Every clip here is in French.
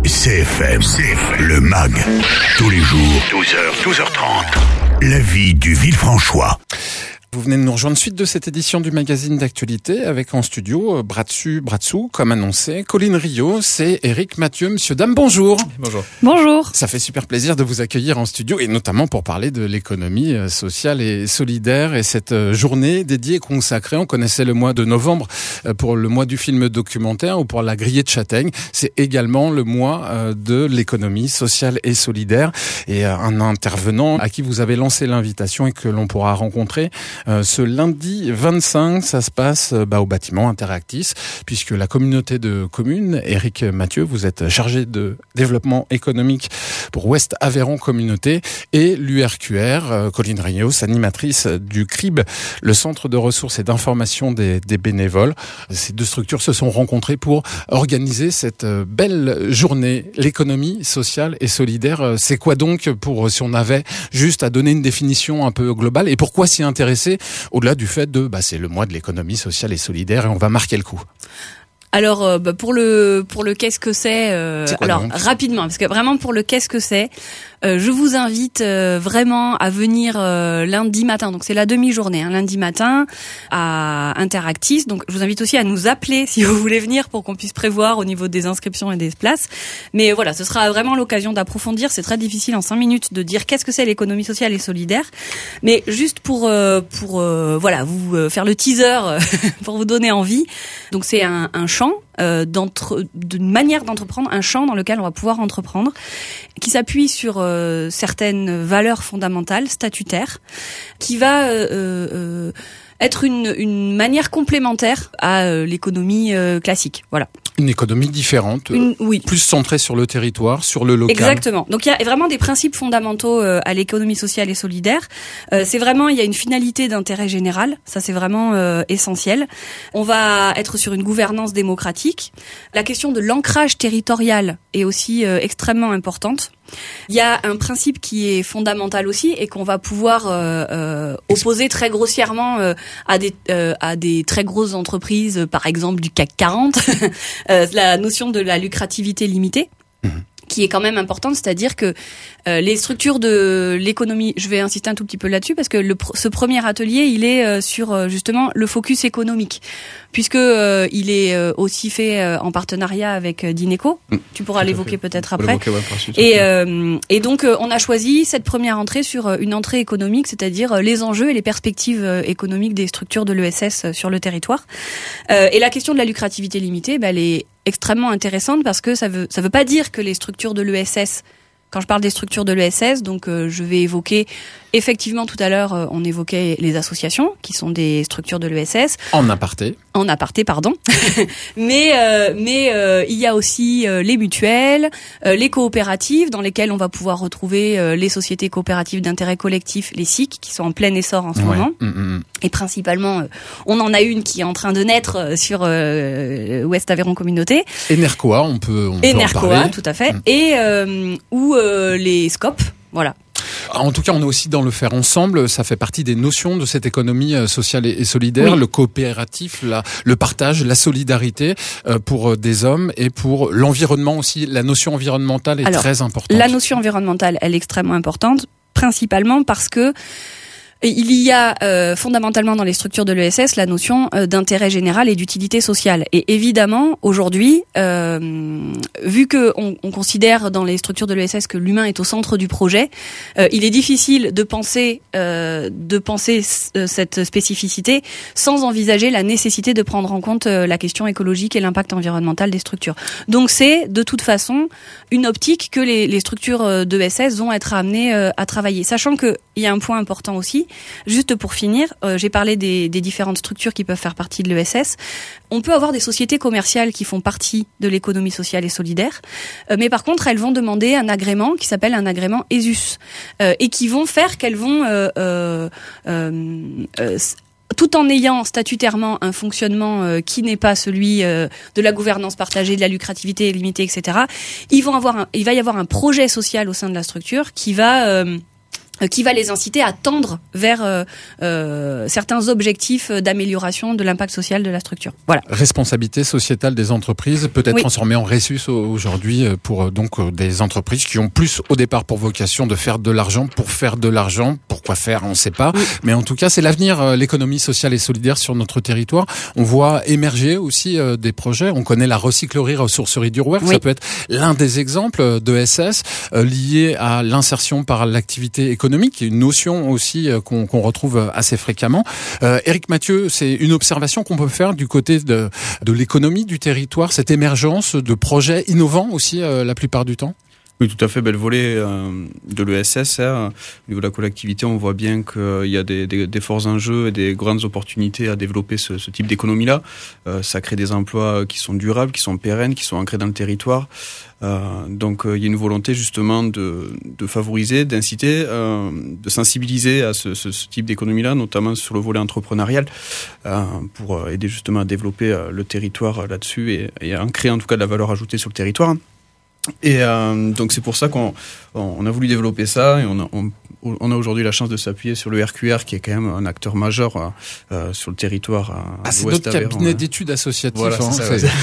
CFM, le MAG, tous les jours, 12h, 12h30, la vie du Villefranchois. Vous venez de nous rejoindre suite de cette édition du magazine d'actualité avec en studio, bras dessous, comme annoncé, Colline Riot, c'est Éric Mathieu. Monsieur, dame, bonjour. Bonjour. Bonjour. Ça fait super plaisir de vous accueillir en studio et notamment pour parler de l'économie sociale et solidaire et cette journée dédiée et consacrée. On connaissait le mois de novembre pour le mois du film documentaire ou pour la grillée de châtaigne. C'est également le mois de l'économie sociale et solidaire et un intervenant à qui vous avez lancé l'invitation et que l'on pourra rencontrer ce lundi 25, ça se passe au bâtiment Interactis, puisque la communauté de communes, Éric Mathieu, vous êtes chargé de développement économique pour Ouest Aveyron Communauté, et l'URQR, Colline Riot, animatrice du CRIB, le Centre de ressources et d'information des bénévoles. Ces deux structures se sont rencontrées pour organiser cette belle journée. L'économie sociale et solidaire, c'est quoi donc, pour si on avait juste à donner une définition un peu globale, et pourquoi s'y intéresser au-delà du fait de c'est le mois de l'économie sociale et solidaire et on va marquer le coup? Alors pour le qu'est-ce que c'est, donc rapidement, parce que vraiment pour le qu'est-ce que c'est, je vous invite vraiment à venir lundi matin. Donc c'est la demi-journée, lundi matin à Interactis. Donc je vous invite aussi à nous appeler si vous voulez venir pour qu'on puisse prévoir au niveau des inscriptions et des places. Mais voilà, ce sera vraiment l'occasion d'approfondir. C'est très difficile en 5 minutes de dire qu'est-ce que c'est l'économie sociale et solidaire. Mais juste pour vous faire le teaser pour vous donner envie. Donc c'est un champ d'une manière d'entreprendre, un champ dans lequel on va pouvoir entreprendre, qui s'appuie sur certaines valeurs fondamentales, statutaires, qui va être une manière complémentaire à l'économie classique. Voilà. Une économie différente, oui. Plus centrée sur le territoire, sur le local. Exactement. Donc il y a vraiment des principes fondamentaux à l'économie sociale et solidaire. Il y a une finalité d'intérêt général, ça c'est vraiment essentiel. On va être sur une gouvernance démocratique. La question de l'ancrage territorial est aussi extrêmement importante. Il y a un principe qui est fondamental aussi et qu'on va pouvoir opposer très grossièrement à des très grosses entreprises, par exemple du CAC 40, la notion de la lucrativité limitée. Qui est quand même importante, c'est-à-dire que les structures de l'économie, je vais insister un tout petit peu là-dessus parce que ce premier atelier, il est sur justement le focus économique, puisque il est aussi fait en partenariat avec Dineco. Tu pourras l'évoquer peut-être après. Et donc on a choisi cette première entrée sur une entrée économique, c'est-à-dire les enjeux et les perspectives économiques des structures de l'ESS sur le territoire. Et la question de la lucrativité limitée, elle est extrêmement intéressante parce que ça veut pas dire que les structures de l'ESS, quand je parle des structures de l'ESS, donc je vais évoquer, effectivement tout à l'heure on évoquait les associations qui sont des structures de l'ESS. En aparté, pardon. mais il y a aussi les mutuelles, les coopératives dans lesquelles on va pouvoir retrouver les sociétés coopératives d'intérêt collectif, les SIC, qui sont en plein essor en ce moment. Et principalement, on en a une qui est en train de naître sur Ouest Aveyron Communauté. Enercoa, on peut en parler. Tout à fait. Et ou les SCOP, voilà. En tout cas, on est aussi dans le faire ensemble. Ça fait partie des notions de cette économie sociale et solidaire. Oui. Le coopératif, le partage, la solidarité pour des hommes et pour l'environnement aussi. La notion environnementale est très importante. La notion environnementale, elle est extrêmement importante, principalement parce que il y a fondamentalement dans les structures de l'ESS la notion d'intérêt général et d'utilité sociale. Et évidemment, aujourd'hui, vu que on considère dans les structures de l'ESS que l'humain est au centre du projet, il est difficile de penser cette spécificité sans envisager la nécessité de prendre en compte la question écologique et l'impact environnemental des structures. Donc c'est de toute façon une optique que les structures de l'ESS vont être amenées à travailler. Sachant qu'il y a un point important aussi. Juste pour finir, j'ai parlé des différentes structures qui peuvent faire partie de l'ESS. On peut avoir des sociétés commerciales qui font partie de l'économie sociale et solidaire, mais par contre, elles vont demander un agrément qui s'appelle un agrément ESUS, et qui vont faire qu'elles vont tout en ayant statutairement un fonctionnement qui n'est pas celui de la gouvernance partagée, de la lucrativité limitée, etc. Il va y avoir un projet social au sein de la structure qui va qui va les inciter à tendre vers certains objectifs d'amélioration de l'impact social de la structure. Voilà. Responsabilité sociétale des entreprises peut être transformée en RESUS aujourd'hui pour des entreprises qui ont plus au départ pour vocation de faire de l'argent pour faire de l'argent. Pourquoi faire, on ne sait pas. Mais en tout cas, c'est l'avenir, l'économie sociale et solidaire sur notre territoire. On voit émerger aussi des projets. On connaît la recyclerie, ressourcerie du Rouergue. Ça peut être l'un des exemples de SS lié à l'insertion par l'activité économique, qui est une notion aussi qu'on retrouve assez fréquemment. Éric Mathieu, c'est une observation qu'on peut faire du côté de l'économie du territoire, cette émergence de projets innovants aussi la plupart du temps. Oui, tout à fait. Le volet de l'ESS, au niveau de la collectivité, on voit bien qu'il y a des forts enjeux et des grandes opportunités à développer ce type d'économie-là. Ça crée des emplois qui sont durables, qui sont pérennes, qui sont ancrés dans le territoire. Donc il y a une volonté justement de favoriser, d'inciter, de sensibiliser à ce type d'économie-là, notamment sur le volet entrepreneurial, pour aider justement à développer le territoire là-dessus et à créer en tout cas de la valeur ajoutée sur le territoire. Et donc c'est pour ça qu'on a voulu développer ça et on a aujourd'hui la chance de s'appuyer sur le RQR qui est quand même un acteur majeur sur le territoire. C'est notre cabinet d'études associatifs. Voilà, c'est ça.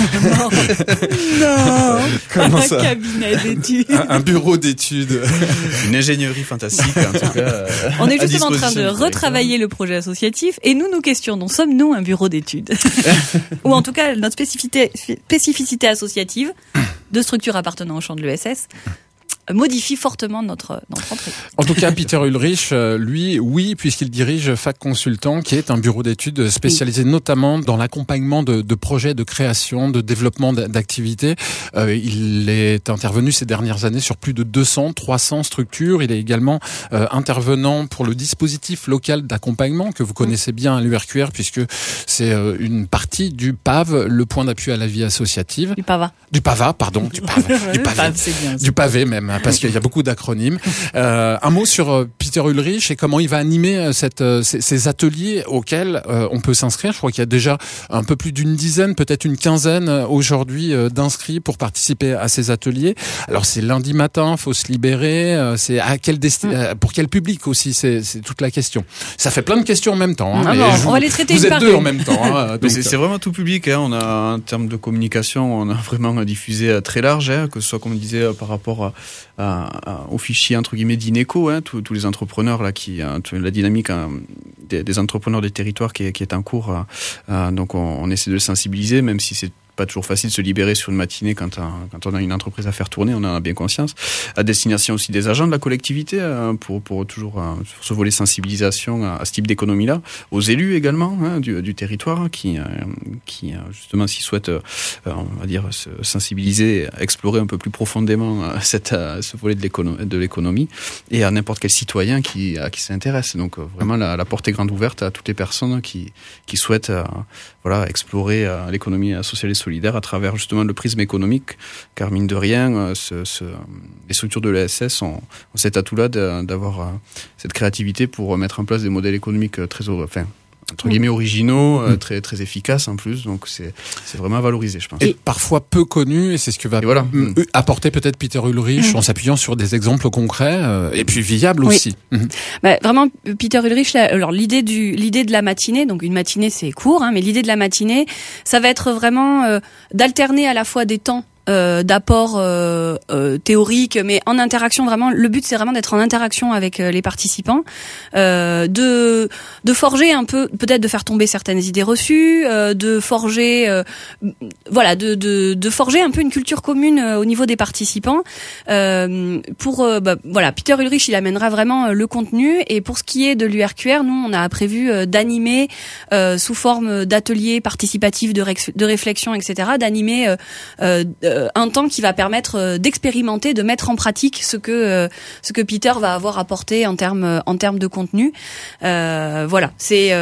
Non, comment un ça cabinet d'études. Un bureau d'études. Une ingénierie fantastique en tout cas. On est justement en train de retravailler le projet associatif et nous questionnons, sommes-nous un bureau d'études? Ou en tout cas notre spécificité associative de structures appartenant au champ de l'ESS modifie fortement notre entrée. En tout cas, Peter Ulrich, lui, oui, puisqu'il dirige FAC Consultant, qui est un bureau d'études spécialisé notamment dans l'accompagnement de projets de création, de développement d'activités. Il est intervenu ces dernières années sur plus de 300 structures. Il est également intervenant pour le dispositif local d'accompagnement que vous connaissez bien à l'URQR, puisque c'est une partie du PAV, le point d'appui à la vie associative. Du PAVA, c'est bien. Du pavé même, parce qu'il y a beaucoup d'acronymes. Un mot sur Peter Ulrich et comment il va animer ces ateliers auxquels on peut s'inscrire. Je crois qu'il y a déjà un peu plus d'une dizaine, peut-être une quinzaine aujourd'hui d'inscrits pour participer à ces ateliers. Alors c'est lundi matin, faut se libérer. C'est à pour quel public aussi, c'est toute la question. Ça fait plein de questions en même temps. On va les traiter vous êtes deux en même temps. Donc c'est vraiment tout public. On a en termes de communication, on a vraiment diffusé très large, que ce soit comme on disait par rapport au fichier entre guillemets d'Ineco, tous les entrepreneurs là la dynamique des entrepreneurs des territoires qui est en cours. Donc on essaie de le sensibiliser, même si c'est pas toujours facile de se libérer sur une matinée quand on a une entreprise à faire tourner, on en a bien conscience. À destination aussi des agents de la collectivité pour toujours sur ce volet sensibilisation à ce type d'économie-là, aux élus également du territoire qui justement s'ils souhaitent on va dire se sensibiliser, explorer un peu plus profondément ce volet de l'économie et à n'importe quel citoyen qui s'intéresse. Donc vraiment la porte est grande ouverte à toutes les personnes qui souhaitent explorer l'économie sociale et solidaire à travers justement le prisme économique, car mine de rien, les structures de l'ESS ont cet atout-là d'avoir cette créativité pour mettre en place des modèles économiques très entre guillemets originaux, très très efficaces en plus, donc c'est vraiment valorisé, je pense. Et parfois peu connu, et c'est ce que va apporter peut-être Peter Ulrich en s'appuyant sur des exemples concrets et puis viables aussi. Vraiment, Peter Ulrich, alors l'idée de la matinée, donc une matinée c'est court, mais l'idée de la matinée, ça va être vraiment d'alterner à la fois des temps d'apport théorique, mais en interaction vraiment. Le but c'est vraiment d'être en interaction avec les participants, de forger un peu, peut-être de faire tomber certaines idées reçues, de forger, de forger un peu une culture commune au niveau des participants. Peter Ulrich il amènera vraiment le contenu, et pour ce qui est de l'URQR, nous on a prévu d'animer sous forme d'ateliers participatifs de réflexion, etc., d'animer un temps qui va permettre d'expérimenter, de mettre en pratique ce que Peter va avoir apporté en termes de contenu. C'est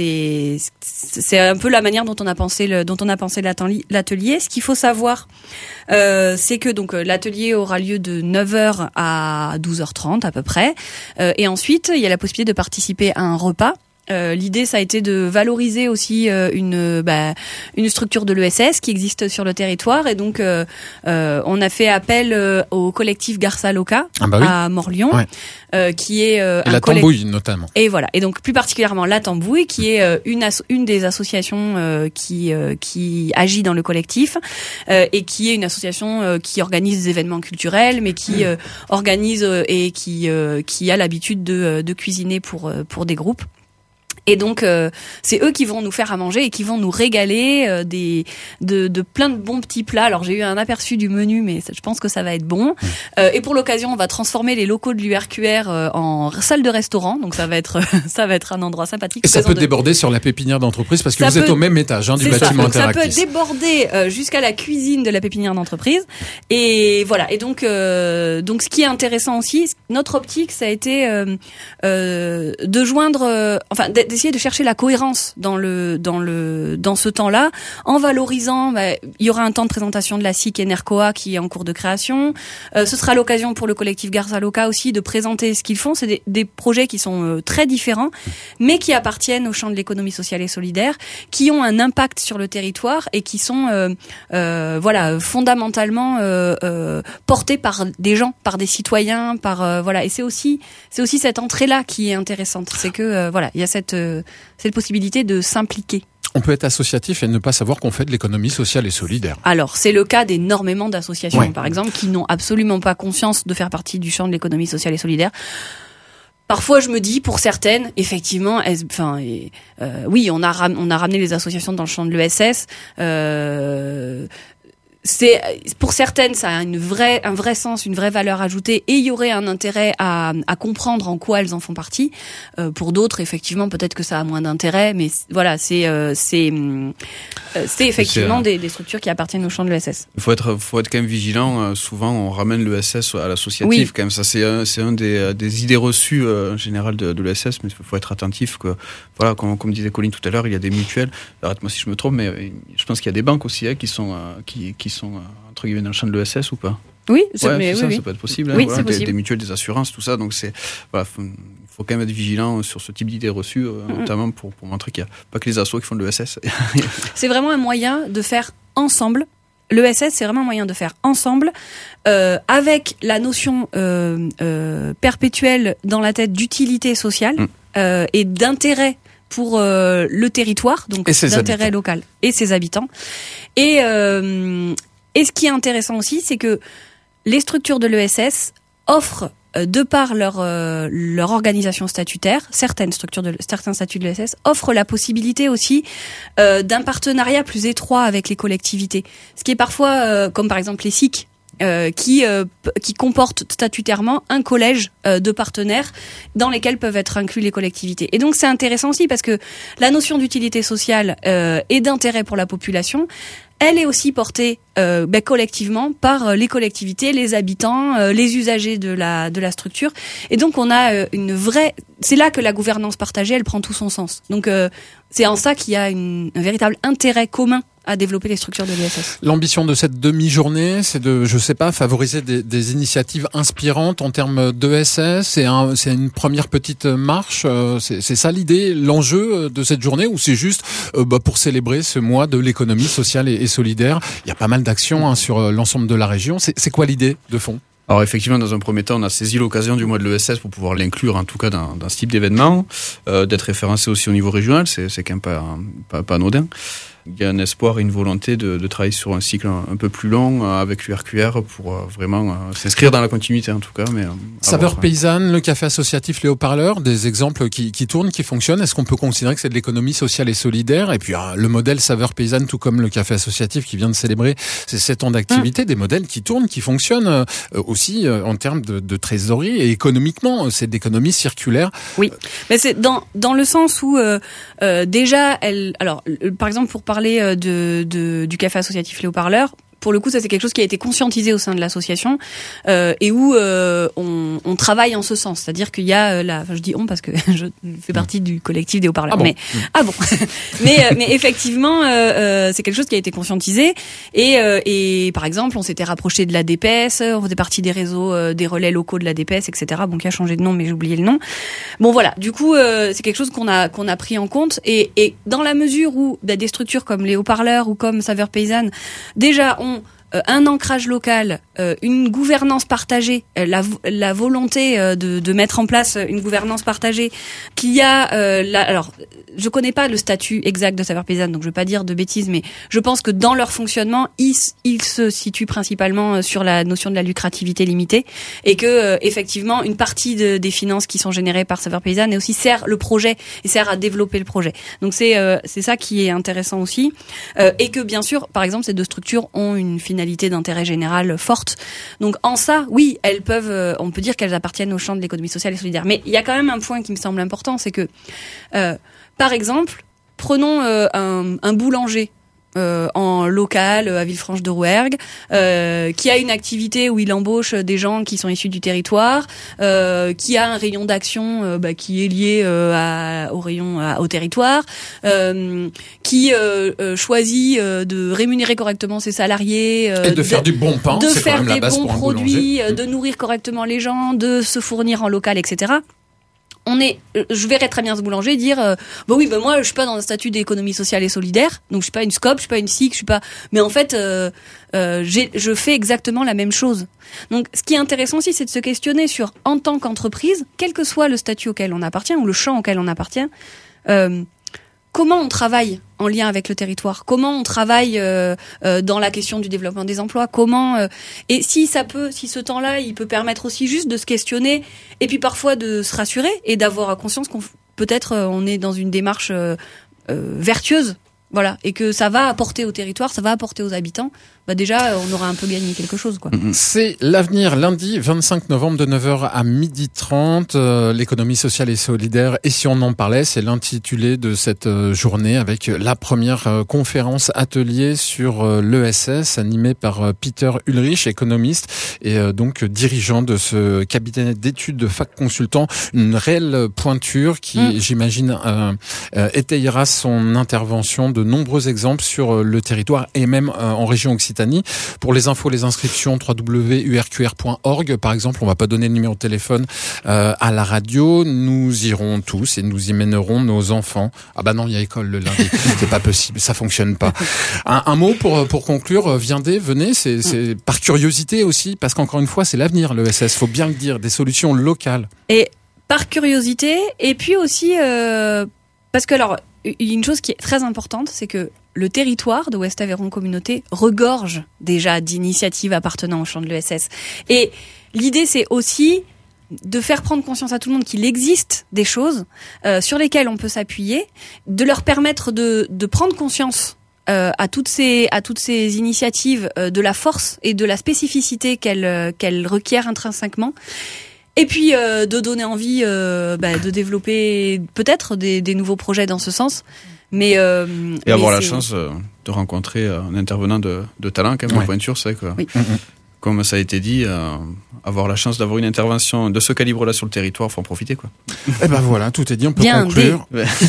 un peu la manière dont on a pensé l'atelier. Ce qu'il faut savoir, c'est que donc l'atelier aura lieu de 9h à 12h30 à peu près, et ensuite il y a la possibilité de participer à un repas L'idée, ça a été de valoriser aussi une structure de l'ESS qui existe sur le territoire, et donc on a fait appel au collectif Garza Loca à Morlion, qui est et la Tambouille notamment. Et voilà, et donc plus particulièrement la Tambouille, qui est une des associations qui agit dans le collectif, et qui est une association qui organise des événements culturels, mais qui organise et qui a l'habitude de cuisiner pour des groupes. Et donc c'est eux qui vont nous faire à manger et qui vont nous régaler de plein de bons petits plats. Alors j'ai eu un aperçu du menu, mais je pense que ça va être bon. Et pour l'occasion, on va transformer les locaux de l'URQR en salle de restaurant. Donc ça va être un endroit sympathique. Et ça peut déborder sur la pépinière d'entreprise parce que vous êtes au même étage du bâtiment interactif. Ça peut déborder jusqu'à la cuisine de la pépinière d'entreprise. Et voilà. Et donc ce qui est intéressant aussi, notre optique, ça a été de joindre, d'essayer de chercher la cohérence dans ce temps-là, en valorisant, il y aura un temps de présentation de la SIC Enercoa qui est en cours de création. Ce sera l'occasion pour le collectif Garza Loca aussi de présenter ce qu'ils font. C'est des projets qui sont très différents, mais qui appartiennent au champ de l'économie sociale et solidaire, qui ont un impact sur le territoire et qui sont fondamentalement portés par des gens, par des citoyens, et c'est aussi cette entrée-là qui est intéressante. C'est que il y a cette possibilité de s'impliquer. On peut être associatif et ne pas savoir qu'on fait de l'économie sociale et solidaire. Alors, c'est le cas d'énormément d'associations, par exemple, qui n'ont absolument pas conscience de faire partie du champ de l'économie sociale et solidaire. Parfois, je me dis, pour certaines, effectivement, oui, on a ramené les associations dans le champ de l'ESS. Pour certaines, ça a un vrai sens, une vraie valeur ajoutée, et il y aurait un intérêt à comprendre en quoi elles en font partie. Pour d'autres, effectivement, peut-être que ça a moins d'intérêt, mais voilà, c'est effectivement des structures qui appartiennent au champ de l'ESS. Il faut être quand même vigilant. Souvent, on ramène l'ESS à l'associatif. Quand même, ça c'est un des idées reçues générales de l'ESS, mais il faut être attentif. Voilà, comme disait Colline tout à l'heure, il y a des mutuelles. Arrête-moi si je me trompe, mais je pense qu'il y a des banques aussi qui sont entre guillemets dans le champ de l'ESS ou pas? Oui, ça peut être possible. Oui, c'est possible. Des mutuelles, des assurances, tout ça. Donc faut quand même être vigilant sur ce type d'idées reçues, notamment pour montrer qu'il n'y a pas que les assos qui font de l'ESS. C'est vraiment un moyen de faire ensemble. L'ESS, c'est vraiment un moyen de faire ensemble, avec la notion perpétuelle dans la tête d'utilité sociale et d'intérêt pour le territoire, donc d'intérêt local et ses habitants. Et ce qui est intéressant aussi, c'est que les structures de l'ESS offrent, de par leur organisation statutaire, certains statuts de l'ESS offrent la possibilité aussi d'un partenariat plus étroit avec les collectivités. Ce qui est parfois, comme par exemple les SIC, qui comportent statutairement un collège de partenaires dans lesquels peuvent être inclus les collectivités. Et donc c'est intéressant aussi parce que la notion d'utilité sociale et d'intérêt pour la population, elle est aussi portée collectivement par les collectivités, les habitants, les usagers de la structure. Et donc on a c'est là que la gouvernance partagée, elle prend tout son sens. Donc c'est en ça qu'il y a un véritable intérêt commun à développer les structures de l'ESS. L'ambition de cette demi-journée, c'est de, favoriser des initiatives inspirantes en termes d'ESS. C'est une première petite marche. C'est ça l'idée, l'enjeu de cette journée, ou c'est juste pour célébrer ce mois de l'économie sociale et solidaire? Il y a pas mal d'actions sur l'ensemble de la région. C'est quoi l'idée de fond? Alors effectivement, dans un premier temps, on a saisi l'occasion du mois de l'ESS pour pouvoir l'inclure, en tout cas dans ce type d'événement, d'être référencé aussi au niveau régional, c'est quand même pas anodin. Il y a un espoir et une volonté de travailler sur un cycle un peu plus long avec l'URQR pour vraiment s'inscrire dans la continuité en tout cas. Mais Saveurs paysannes, le café associatif, les haut-parleurs, des exemples qui tournent, qui fonctionnent. Est-ce qu'on peut considérer que c'est de l'économie sociale et solidaire? Et puis le modèle saveurs paysannes, tout comme le café associatif qui vient de célébrer ses 7 ans d'activité, des modèles qui tournent, qui fonctionnent aussi en termes de trésorerie et économiquement. C'est de l'économie circulaire. Oui, mais c'est dans le sens où déjà, par exemple pour parler du café associatif Les Haut-Parleurs, pour le coup, ça c'est quelque chose qui a été conscientisé au sein de l'association et où on travaille en ce sens. C'est-à-dire qu'il y a je dis on parce que je fais partie du collectif des haut-parleurs. Mais effectivement, c'est quelque chose qui a été conscientisé et par exemple, on s'était rapproché de la DPS, on faisait partie des réseaux, des relais locaux de la DPS, etc. Bon, qui a changé de nom, mais j'ai oublié le nom. Bon, voilà. Du coup, c'est quelque chose qu'on a pris en compte et dans la mesure où des structures comme les haut-parleurs ou comme Saveurs Paysannes déjà ont un ancrage local, une gouvernance partagée, la volonté de mettre en place une gouvernance partagée, qu'il y a alors je connais pas le statut exact de Saveurs Paysannes, donc je vais pas dire de bêtises, mais je pense que dans leur fonctionnement, ils se situent principalement sur la notion de la lucrativité limitée et que effectivement une partie des finances qui sont générées par Saveurs Paysannes aussi sert le projet et sert à développer le projet. Donc c'est ça qui est intéressant aussi et que bien sûr, par exemple, ces deux structures ont une finalité d'intérêt général forte. Donc en ça, oui, elles peuvent, on peut dire qu'elles appartiennent au champ de l'économie sociale et solidaire. Mais il y a quand même un point qui me semble important, c'est que, par exemple, prenons un boulanger en local à Villefranche-de-Rouergue, qui a une activité où il embauche des gens qui sont issus du territoire, qui a un rayon d'action qui est lié au territoire, qui choisit de rémunérer correctement ses salariés, et de faire du bon pain, de c'est faire quand même la des base bons pour un produits, boulanger. de nourrir correctement les gens, de se fournir en local, etc. Je verrais très bien ce boulanger dire moi je suis pas dans un statut d'économie sociale et solidaire, donc je suis pas une SCOP, je suis pas une SIC, je suis pas, mais en fait je fais exactement la même chose. Donc ce qui est intéressant aussi, c'est de se questionner sur, en tant qu'entreprise, quel que soit le statut auquel on appartient ou le champ auquel on appartient, comment on travaille en lien avec le territoire, comment on travaille dans la question du développement des emplois, et si ce temps-là, il peut permettre aussi juste de se questionner et puis parfois de se rassurer et d'avoir conscience qu'on peut-être on est dans une démarche vertueuse, voilà, et que ça va apporter au territoire, ça va apporter aux habitants. Déjà, on aura un peu gagné quelque chose, quoi. C'est l'avenir, lundi 25 novembre de 9h à 12h30, l'économie sociale et solidaire. Et si on en parlait, c'est l'intitulé de cette journée avec la première conférence atelier sur l'ESS animée par Peter Ulrich, économiste et donc dirigeant de ce cabinet d'études de Fac Consultant. Une réelle pointure qui, j'imagine, étayera son intervention de nombreux exemples sur le territoire et même en région Occitanie. Pour les infos, les inscriptions, www.urqr.org. Par exemple, on va pas donner le numéro de téléphone à la radio. Nous irons tous et nous y mènerons nos enfants. Ah bah non, il y a école le lundi. C'est pas possible, ça fonctionne pas. Un mot pour conclure. Venez. C'est par curiosité aussi, parce qu'encore une fois, c'est l'avenir, l'ESS. Faut bien le dire, des solutions locales. Et par curiosité, et puis aussi parce que alors, une chose qui est très importante, c'est que le territoire de Ouest Aveyron Communauté regorge déjà d'initiatives appartenant au champ de l'ESS. Et l'idée, c'est aussi de faire prendre conscience à tout le monde qu'il existe des choses sur lesquelles on peut s'appuyer, de leur permettre de prendre conscience à toutes ces initiatives de la force et de la spécificité qu'elles requièrent intrinsèquement. Et puis de donner envie de développer peut-être des nouveaux projets dans ce sens. Mais avoir la chance de rencontrer un intervenant de talent quand même en pointure, c'est vrai que, comme ça a été dit, avoir la chance d'avoir une intervention de ce calibre-là sur le territoire, faut en profiter, quoi. Et ben voilà, tout est dit, on peut conclure.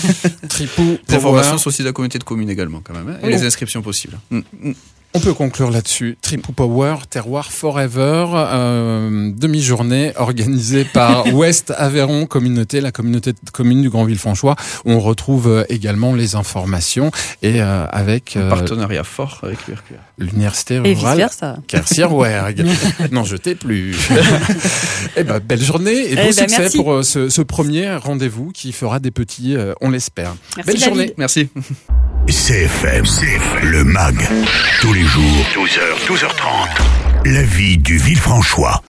Tripou, les informations sont aussi de la communauté de communes également, quand même, et les inscriptions possibles. On peut conclure là-dessus. Tripou Power, Terroir Forever, demi-journée organisée par Ouest Aveyron Communauté, la communauté de communes du Grand Villefranchois. On retrouve également les informations et avec un partenariat fort avec l'URQR. L'université rurale Quercy-Rouergue. N'en jetez plus. Belle journée et beau succès merci. Pour ce premier rendez-vous qui fera des petits, on l'espère. Merci Belle David. journée. Merci. CFM, le MAG. Tous les jours, 12h, 12h30. La vie du Villefranchois.